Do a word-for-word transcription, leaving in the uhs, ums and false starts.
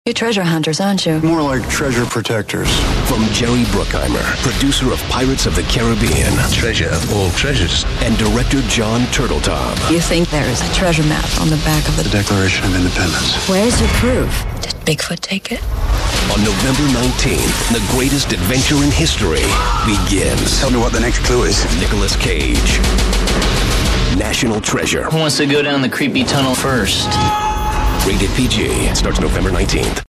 You're treasure hunters, aren't you? More like treasure protectors. From Jerry Bruckheimer, producer of Pirates of the Caribbean, treasure of all treasures, and director John Turteltaub. You think there is a treasure map on the back of the, the Declaration of Independence. Where's your proof? Did Bigfoot take it? On November nineteenth, the greatest adventure in history begins. Tell me what the next clue is. Nicolas Cage. National Treasure. Who wants to go down the creepy tunnel first? Rated P G. Starts November nineteenth.